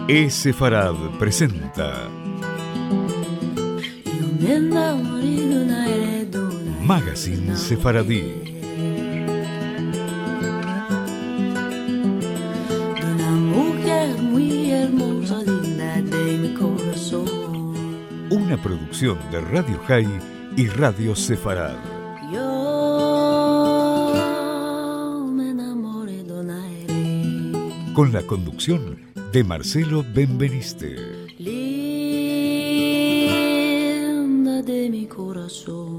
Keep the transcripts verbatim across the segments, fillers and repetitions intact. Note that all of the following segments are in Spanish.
E-Sefarad presenta Magazine Sefaradí. Una producción de Radio High y Radio Sefarad. Con la conducción de Marcelo Benveniste. Linda de mi corazón.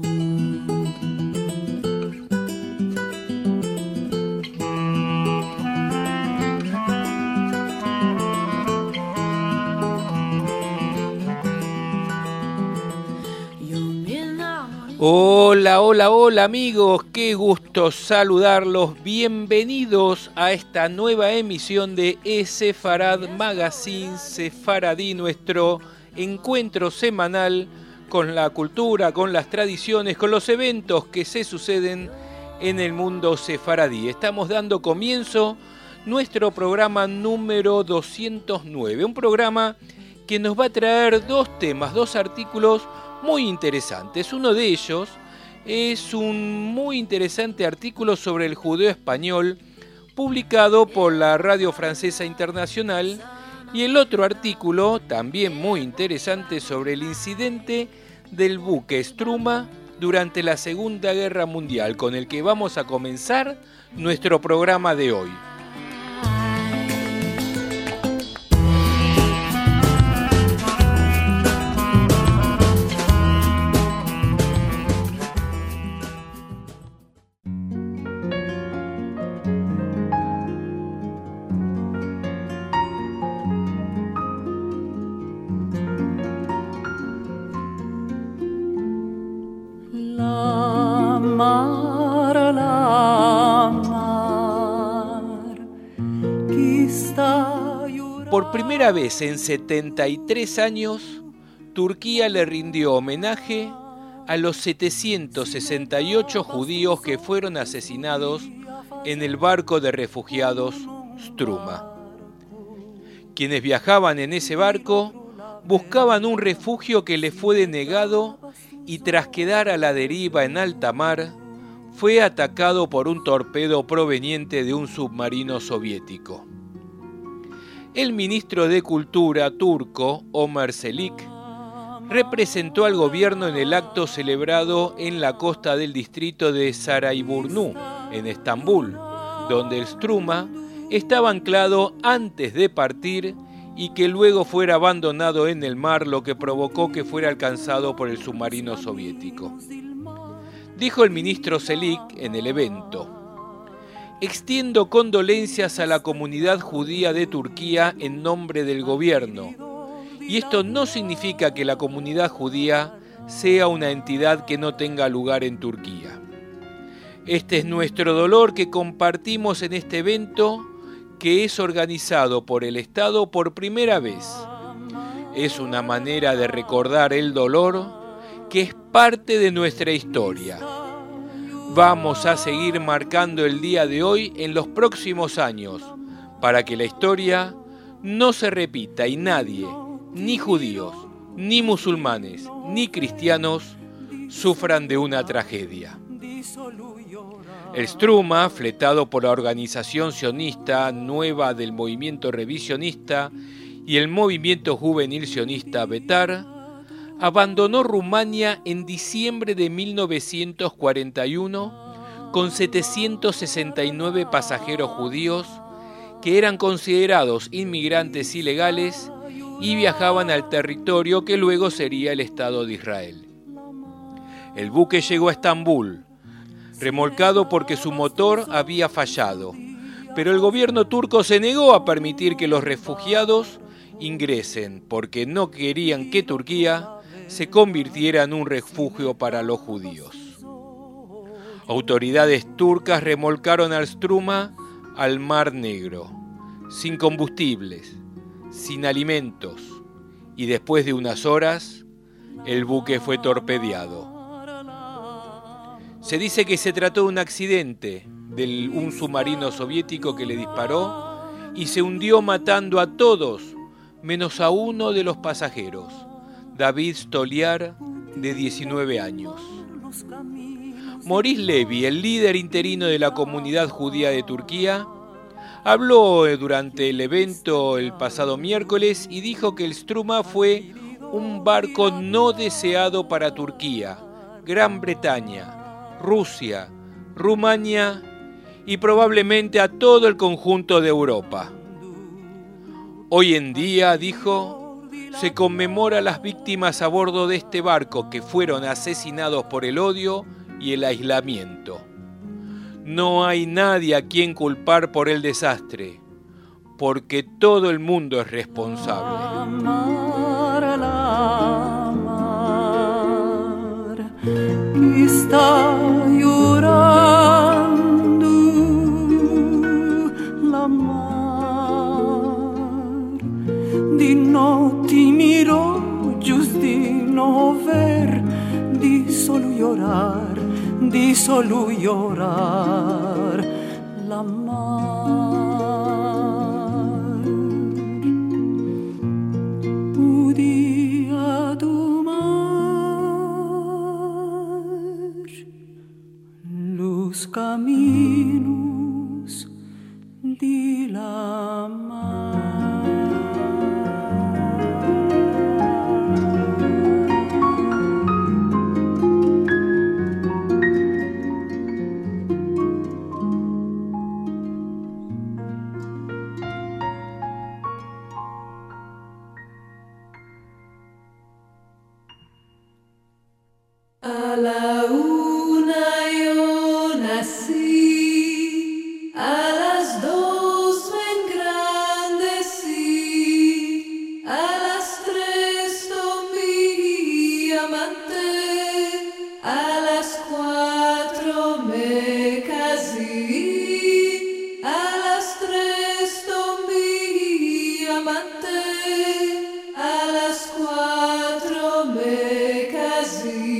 Hola, hola, hola amigos, qué gusto saludarlos, bienvenidos a esta nueva emisión de E-Sefarad Magazine Sefaradí, nuestro encuentro semanal con la cultura, con las tradiciones, con los eventos que se suceden en el mundo sefaradí. Estamos dando comienzo nuestro programa número doscientos nueve, un programa que nos va a traer dos temas, dos artículos muy interesantes. Uno de ellos es un muy interesante artículo sobre el judeo español publicado por la Radio Francesa Internacional, y el otro artículo, también muy interesante, sobre el incidente del buque Struma durante la Segunda Guerra Mundial, con el que vamos a comenzar nuestro programa de hoy. Por primera vez en setenta y tres años, Turquía le rindió homenaje a los setecientos sesenta y ocho judíos que fueron asesinados en el barco de refugiados Struma. Quienes viajaban en ese barco buscaban un refugio que les fue denegado y, tras quedar a la deriva en alta mar, fue atacado por un torpedo proveniente de un submarino soviético. El ministro de Cultura turco, Ömer Çelik, representó al gobierno en el acto celebrado en la costa del distrito de Sarayburnu, en Estambul, donde el Struma estaba anclado antes de partir y que luego fuera abandonado en el mar, lo que provocó que fuera alcanzado por el submarino soviético. Dijo el ministro Çelik en el evento: extiendo condolencias a la comunidad judía de Turquía en nombre del gobierno, y esto no significa que la comunidad judía sea una entidad que no tenga lugar en Turquía. Este es nuestro dolor que compartimos en este evento, que es organizado por el Estado por primera vez. Es una manera de recordar el dolor que es parte de nuestra historia. Vamos a seguir marcando el día de hoy en los próximos años, para que la historia no se repita y nadie, ni judíos, ni musulmanes, ni cristianos, sufran de una tragedia. El Struma, fletado por la organización sionista Nueva del Movimiento Revisionista y el Movimiento Juvenil Sionista Betar, abandonó Rumania en diciembre de mil novecientos cuarenta y uno con setecientos sesenta y nueve pasajeros judíos que eran considerados inmigrantes ilegales y viajaban al territorio que luego sería el Estado de Israel. El buque llegó a Estambul, remolcado porque su motor había fallado, pero el gobierno turco se negó a permitir que los refugiados ingresen porque no querían que Turquía se convirtiera en un refugio para los judíos. Autoridades turcas remolcaron al Struma al Mar Negro, sin combustibles, sin alimentos, y después de unas horas, el buque fue torpedeado. Se dice que se trató de un accidente de un submarino soviético que le disparó y se hundió matando a todos menos a uno de los pasajeros, David Stoliar, de diecinueve años. Maurice Levy, el líder interino de la comunidad judía de Turquía, habló durante el evento el pasado miércoles y dijo que el Struma fue un barco no deseado para Turquía, Gran Bretaña, Rusia, Rumania y probablemente a todo el conjunto de Europa. Hoy en día, dijo, se conmemora a las víctimas a bordo de este barco que fueron asesinados por el odio y el aislamiento. No hay nadie a quien culpar por el desastre, porque todo el mundo es responsable. Amar al amar, está llorando la mar, di no ti miro, giusto di no ver, di solo llorar, di solo llorar la mar. Un día do mar, los caminos de la mar. A la una yo nací, a las dos me engrandecí, a las tres tomé amante, a las cuatro me casé, a las tres tomé amante, a las cuatro me casé.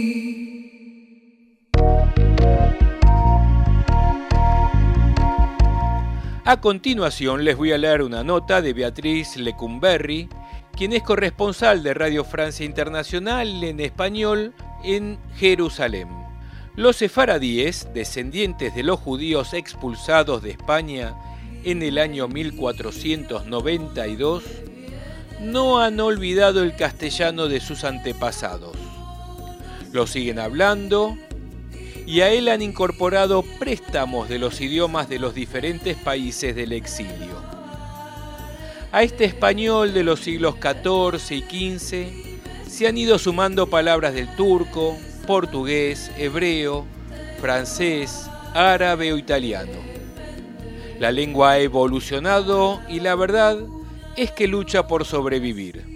A continuación les voy a leer una nota de Beatriz Lecumberri, quien es corresponsal de Radio Francia Internacional en español en Jerusalén. Los sefaradíes, descendientes de los judíos expulsados de España en el año mil cuatrocientos noventa y dos, no han olvidado el castellano de sus antepasados. Lo siguen hablando y a él han incorporado préstamos de los idiomas de los diferentes países del exilio. A este español de los siglos catorce y quince se han ido sumando palabras del turco, portugués, hebreo, francés, árabe o italiano. La lengua ha evolucionado y la verdad es que lucha por sobrevivir.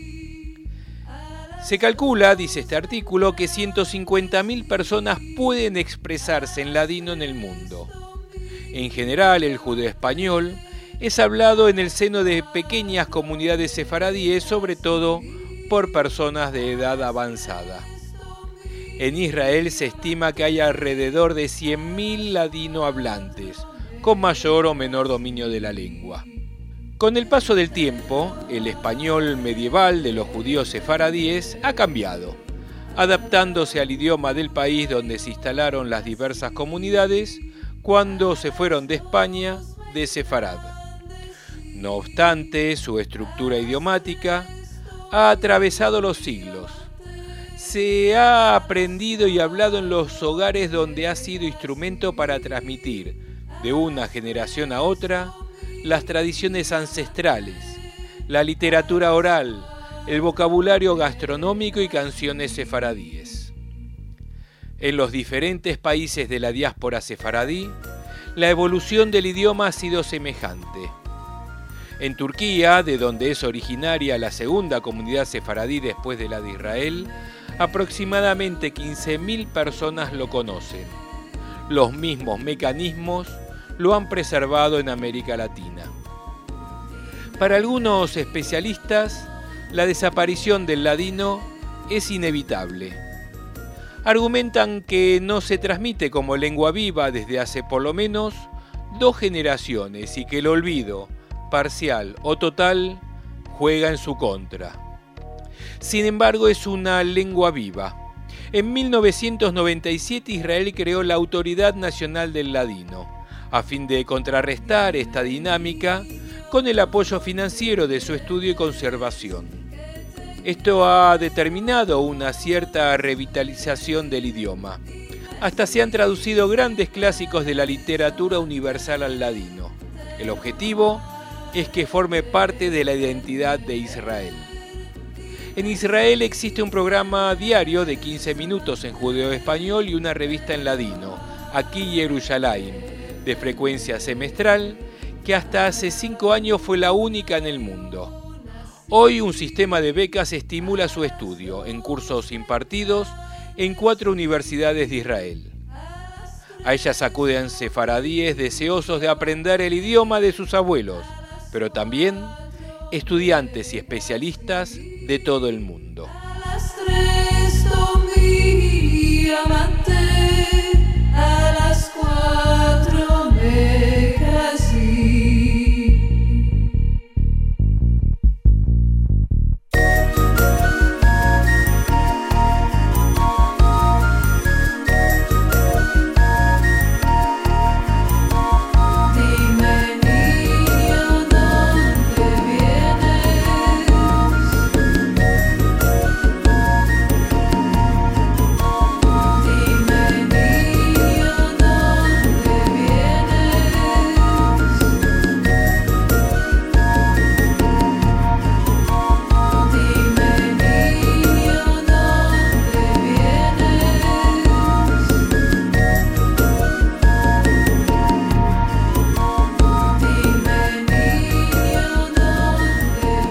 Se calcula, dice este artículo, que ciento cincuenta mil personas pueden expresarse en ladino en el mundo. En general, el judeo español es hablado en el seno de pequeñas comunidades sefaradíes, sobre todo por personas de edad avanzada. En Israel se estima que hay alrededor de cien mil ladino hablantes, con mayor o menor dominio de la lengua. Con el paso del tiempo, el español medieval de los judíos sefaradíes ha cambiado, adaptándose al idioma del país donde se instalaron las diversas comunidades cuando se fueron de España de Sefarad. No obstante, su estructura idiomática ha atravesado los siglos. Se ha aprendido y hablado en los hogares donde ha sido instrumento para transmitir de una generación a otra las tradiciones ancestrales, la literatura oral, el vocabulario gastronómico y canciones sefaradíes. En los diferentes países de la diáspora sefaradí, la evolución del idioma ha sido semejante. En Turquía, de donde es originaria la segunda comunidad sefaradí después de la de Israel, aproximadamente quince mil personas lo conocen. Los mismos mecanismos lo han preservado en América Latina. Para algunos especialistas, la desaparición del ladino es inevitable. Argumentan que no se transmite como lengua viva desde hace por lo menos dos generaciones y que el olvido, parcial o total, juega en su contra. Sin embargo, es una lengua viva. En mil novecientos noventa y siete Israel creó la Autoridad Nacional del Ladino, a fin de contrarrestar esta dinámica con el apoyo financiero de su estudio y conservación. Esto ha determinado una cierta revitalización del idioma. Hasta se han traducido grandes clásicos de la literatura universal al ladino. El objetivo es que forme parte de la identidad de Israel. En Israel existe un programa diario de quince minutos en judeo-español y una revista en ladino, Aquí Yerushalayim, de frecuencia semestral, que hasta hace cinco años fue la única en el mundo. Hoy un sistema de becas estimula su estudio en cursos impartidos en cuatro universidades de Israel. A ellas acuden sefaradíes deseosos de aprender el idioma de sus abuelos, pero también estudiantes y especialistas de todo el mundo. A las cuatro me casé. Dime, niño, ¿dónde vienes? Dime, niño, ¿dónde vienes? Dime, niño, ¿dónde vienes? Dime, niño, ¿dónde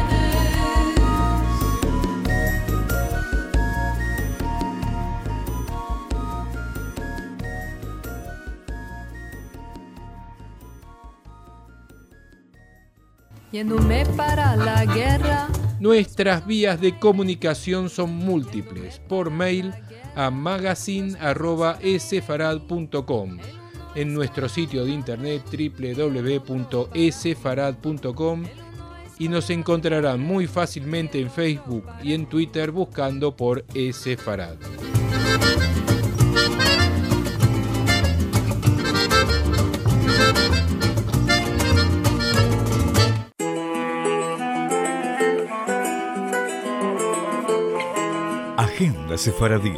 vienes? Yéndome para la guerra. Nuestras vías de comunicación son múltiples. Por mail a magazine arroba esefarad punto com, en nuestro sitio de internet doble u doble u doble u punto esefarad punto com, y nos encontrarán muy fácilmente en Facebook y en Twitter buscando por Esefarad. Agenda Sefaradí.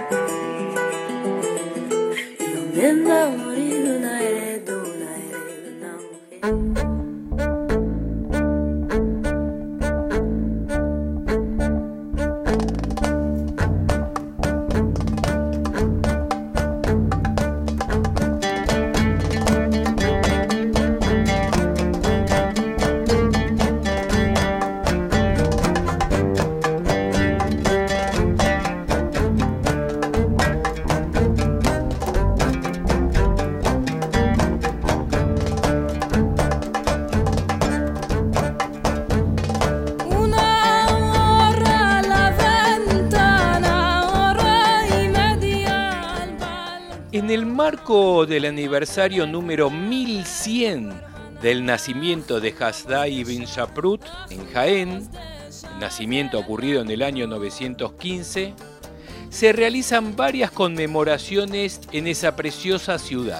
En el marco del aniversario número mil cien del nacimiento de Hasdai Ben Shaprut en Jaén, nacimiento ocurrido en el año novecientos quince, se realizan varias conmemoraciones en esa preciosa ciudad.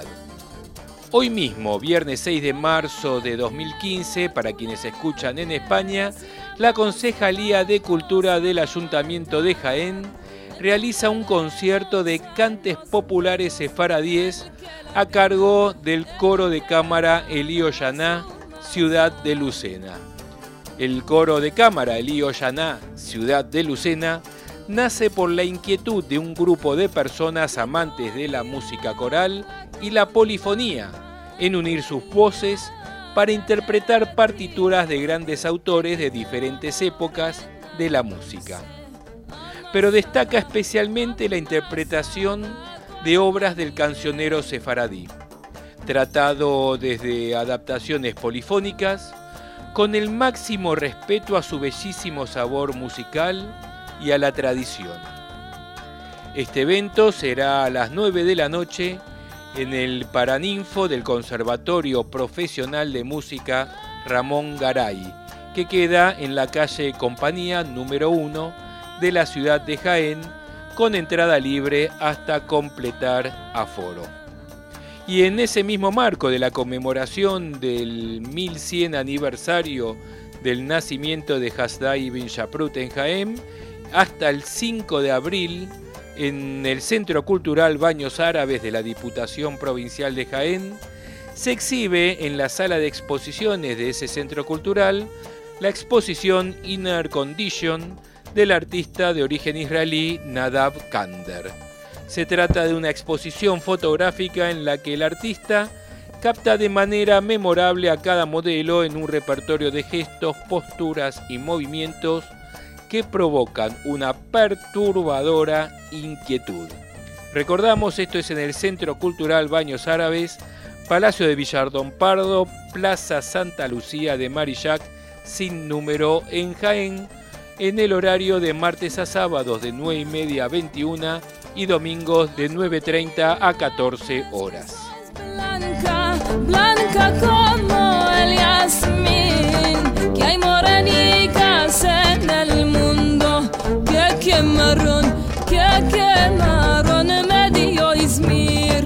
Hoy mismo, viernes seis de marzo de dos mil quince, para quienes escuchan en España, la Concejalía de Cultura del Ayuntamiento de Jaén realiza un concierto de cantes populares sefaradíes a cargo del coro de cámara Eli Oyaná, Ciudad de Lucena. El coro de cámara Eli Oyaná, Ciudad de Lucena, nace por la inquietud de un grupo de personas amantes de la música coral y la polifonía en unir sus voces para interpretar partituras de grandes autores de diferentes épocas de la música. Pero destaca especialmente la interpretación de obras del cancionero sefaradí, tratado desde adaptaciones polifónicas, con el máximo respeto a su bellísimo sabor musical y a la tradición. Este evento será a las nueve de la noche en el Paraninfo del Conservatorio Profesional de Música Ramón Garay, que queda en la calle Compañía número uno de la ciudad de Jaén, con entrada libre hasta completar aforo. Y en ese mismo marco de la conmemoración del mil cien aniversario del nacimiento de Hasdai Ibn Shaprut en Jaén, hasta el cinco de abril, en el Centro Cultural Baños Árabes de la Diputación Provincial de Jaén, se exhibe en la sala de exposiciones de ese centro cultural la exposición Inner Condition del artista de origen israelí Nadav Kander. Se trata de una exposición fotográfica en la que el artista capta de manera memorable a cada modelo en un repertorio de gestos, posturas y movimientos que provocan una perturbadora inquietud. Recordamos, esto es en el Centro Cultural Baños Árabes, Palacio de Villardón Pardo, Plaza Santa Lucía de Marillac, sin número, en Jaén, en el horario de martes a sábados de nueve y media a veintiuna y domingos de nueve treinta a catorce horas. Blanca, blanca como el jazmín, que hay morenicas en el mundo, que quemaron, que quemaron medio Izmir.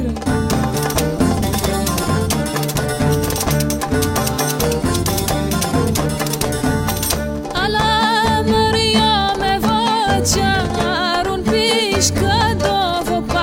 A la María me va a echar un piscado, voy a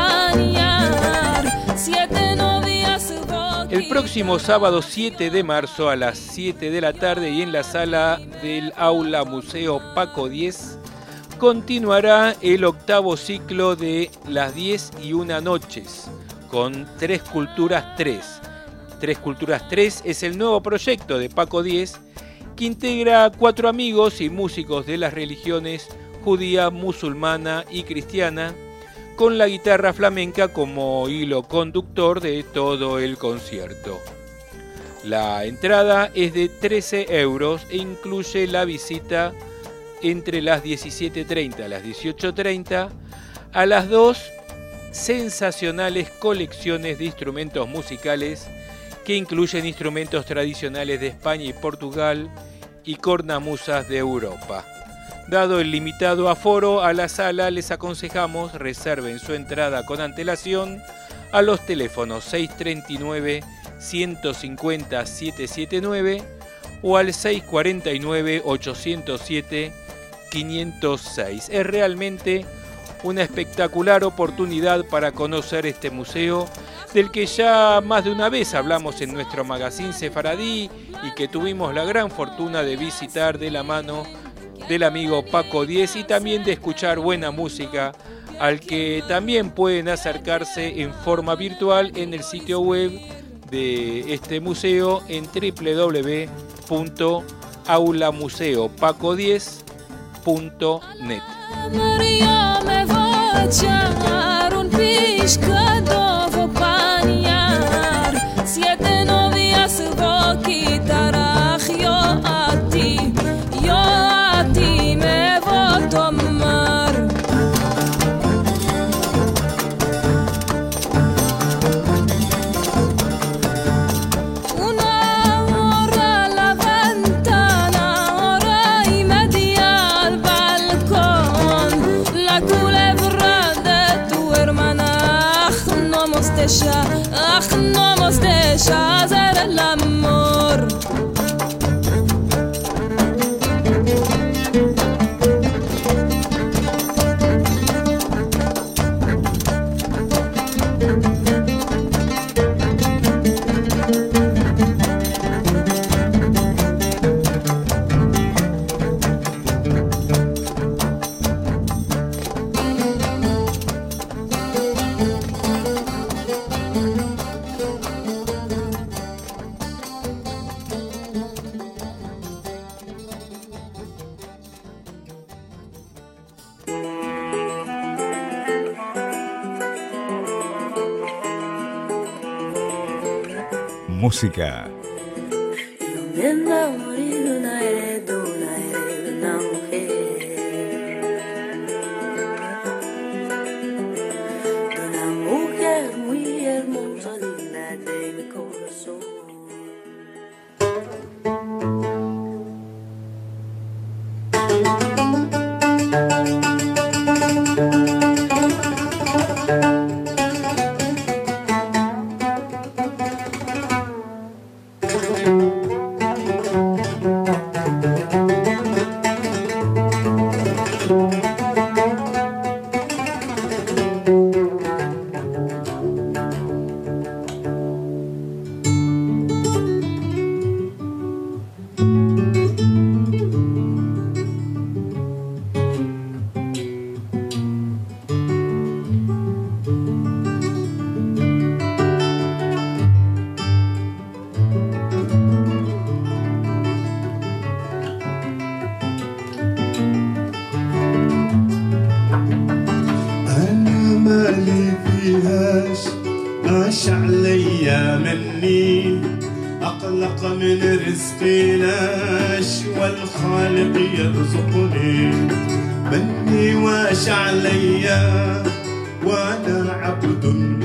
bañar, siete novias voy. El próximo sábado siete de marzo a las siete de la tarde y en la sala del Aula Museo Paco diez continuará el octavo ciclo de Las diez y una noches con Tres Culturas tres. Tres Culturas tres es el nuevo proyecto de Paco diez que integra a cuatro amigos y músicos de las religiones judía, musulmana y cristiana, con la guitarra flamenca como hilo conductor de todo el concierto. La entrada es de trece euros e incluye la visita entre las diecisiete treinta a las dieciocho treinta a las dos sensacionales colecciones de instrumentos musicales que incluyen instrumentos tradicionales de España y Portugal y cornamusas de Europa. Dado el limitado aforo a la sala, les aconsejamos reserven su entrada con antelación a los teléfonos seis tres nueve, uno cinco cero, siete siete nueve o al seis cuatro nueve, ocho cero siete, quinientos seis. Es realmente una espectacular oportunidad para conocer este museo, del que ya más de una vez hablamos en nuestro magazine Sefaradí y que tuvimos la gran fortuna de visitar de la mano del amigo Paco diez y también de escuchar buena música, al que también pueden acercarse en forma virtual en el sitio web de este museo en doble u doble u doble u punto aula museo paco diez punto net. María me va a echar un piscado, voy a bañar, siete novias voy a quitar, yo a ti, yo a ti me voy a tomar. Una hora a la ventana, hora y media al balcón, la culebra de tu hermana, ach, no hemos de ya, ach, no hemos de ya hacer el amor. Música. Yo me enamoré de una heredona, de una mujer, de una mujer muy hermosa, digna de mi corazón. مني أقلق من رزقي لاش والخالق يرزقني مني واش عليا وأنا عبد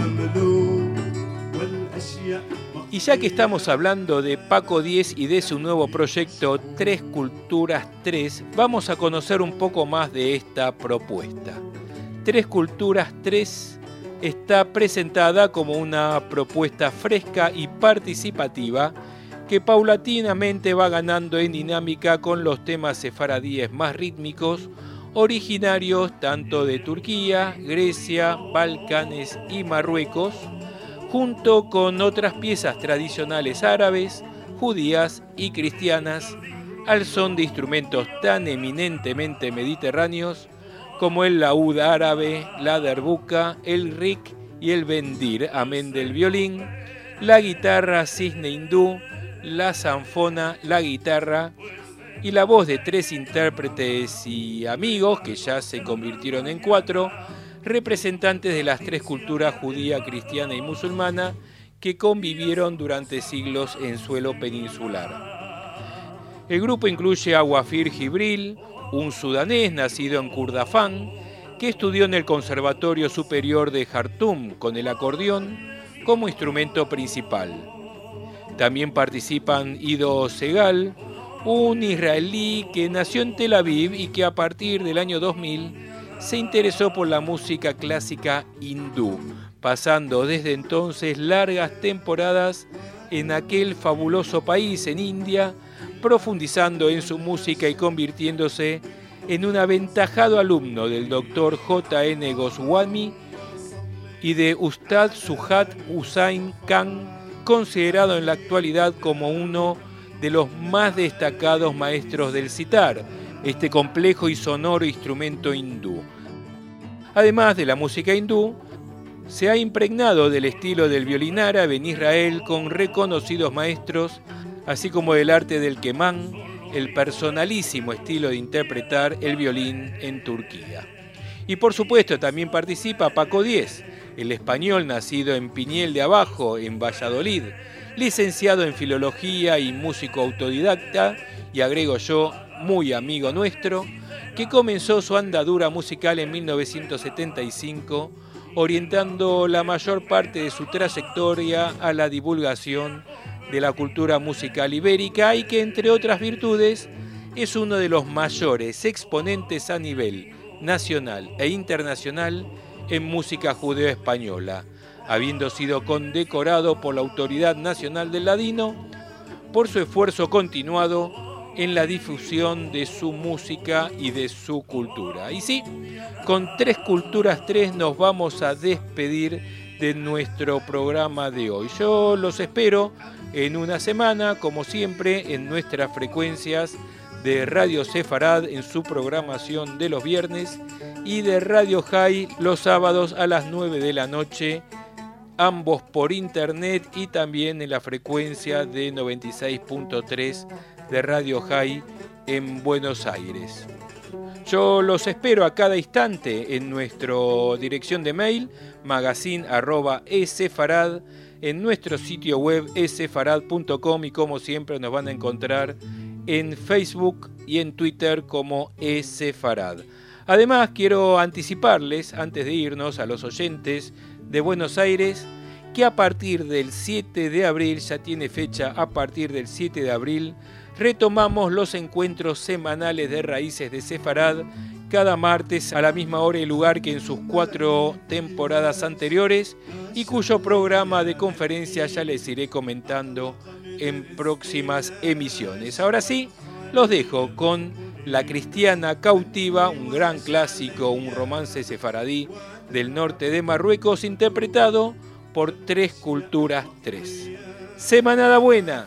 مملوك والأشياء. Y ya que estamos hablando de Paco Diez y de su nuevo proyecto Tres Culturas tres, vamos a conocer un poco más de esta propuesta. Tres Culturas tres está presentada como una propuesta fresca y participativa que paulatinamente va ganando en dinámica con los temas sefaradíes más rítmicos, originarios tanto de Turquía, Grecia, Balcanes y Marruecos, junto con otras piezas tradicionales árabes, judías y cristianas, al son de instrumentos tan eminentemente mediterráneos como el laúd árabe, la derbuka, el rik y el bendir, amén del violín, la guitarra cisne hindú, la zanfona, la guitarra y la voz de tres intérpretes y amigos, que ya se convirtieron en cuatro, representantes de las tres culturas judía, cristiana y musulmana que convivieron durante siglos en suelo peninsular. El grupo incluye a Wafir Jibril, un sudanés nacido en Kurdafán, que estudió en el Conservatorio Superior de Jartum con el acordeón como instrumento principal. También participan Ido Segal, un israelí que nació en Tel Aviv y que a partir del año dos mil se interesó por la música clásica hindú, pasando desde entonces largas temporadas en aquel fabuloso país en India, profundizando en su música y convirtiéndose en un aventajado alumno del doctor J N Goswami y de Ustad Suhat Hussain Khan, considerado en la actualidad como uno de los más destacados maestros del sitar, este complejo y sonoro instrumento hindú. Además de la música hindú, se ha impregnado del estilo del violín árabe en Israel con reconocidos maestros, así como del arte del kemán, el personalísimo estilo de interpretar el violín en Turquía. Y por supuesto también participa Paco Diez, el español nacido en Piñel de Abajo, en Valladolid, licenciado en Filología y músico autodidacta, y agrego yo, muy amigo nuestro, que comenzó su andadura musical en mil novecientos setenta y cinco, orientando la mayor parte de su trayectoria a la divulgación de la cultura musical ibérica y que, entre otras virtudes, es uno de los mayores exponentes a nivel nacional e internacional en música judeo-española, habiendo sido condecorado por la Autoridad Nacional del Ladino por su esfuerzo continuado en la difusión de su música y de su cultura. Y sí, con Tres Culturas tres nos vamos a despedir de nuestro programa de hoy. Yo los espero en una semana, como siempre, en nuestras frecuencias de Radio Sefarad en su programación de los viernes y de Radio High los sábados a las nueve de la noche, ambos por internet y también en la frecuencia de noventa y seis punto tres de Radio High en Buenos Aires. Yo los espero a cada instante en nuestra dirección de mail magazine arroba esefarad, en nuestro sitio web esefarad punto com y como siempre nos van a encontrar en Facebook y en Twitter como esefarad. Además quiero anticiparles antes de irnos a los oyentes de Buenos Aires que a partir del siete de abril, ya tiene fecha, a partir del siete de abril retomamos los encuentros semanales de Raíces de Sefarad cada martes a la misma hora y lugar que en sus cuatro temporadas anteriores y cuyo programa de conferencia ya les iré comentando en próximas emisiones. Ahora sí, los dejo con La Cristiana Cautiva, un gran clásico, un romance sefaradí del norte de Marruecos interpretado por Tres Culturas tres. Semanada buena.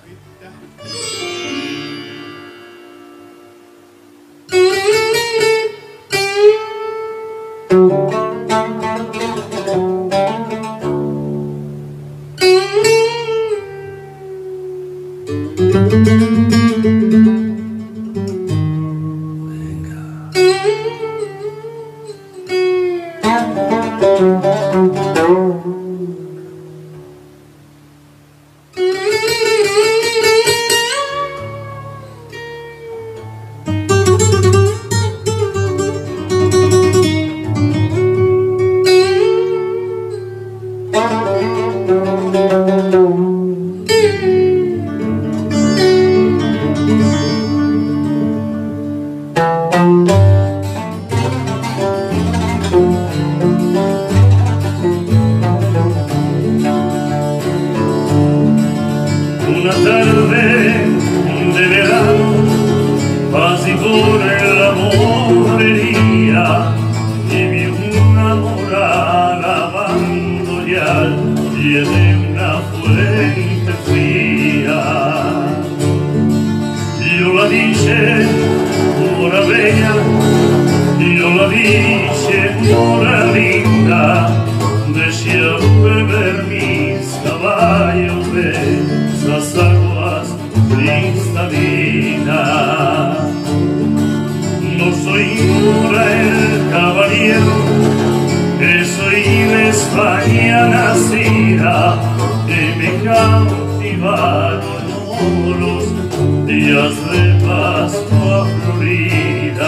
una tarde de verano pasé por la morería y vi una mora lavando ya y de una fuente fría. Yo la dije, mora bella, yo la dije, mora linda, decía beber mis caballos de esas aguas cristalinas. No soy mora el caballero, que soy de España nacida, que me cautivaron los días de Pascua Florida.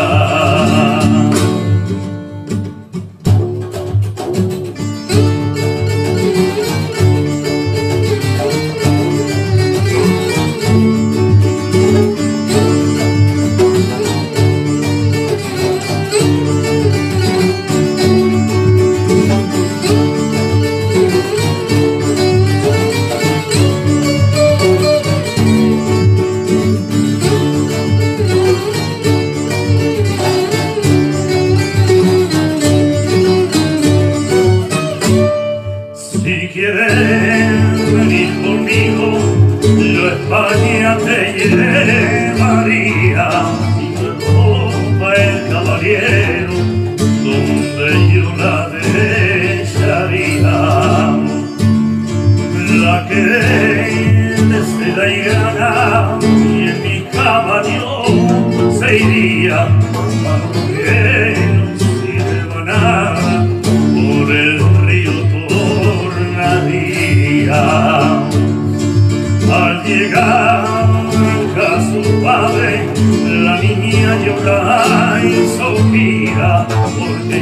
España te llevaría y me ropa el caballero donde yo la dejaría, la que desde la llana y en mi caballo se iría a morenos y rebanada por el río Tornadía. Al llegar a su padre, la niña llora y sospira porque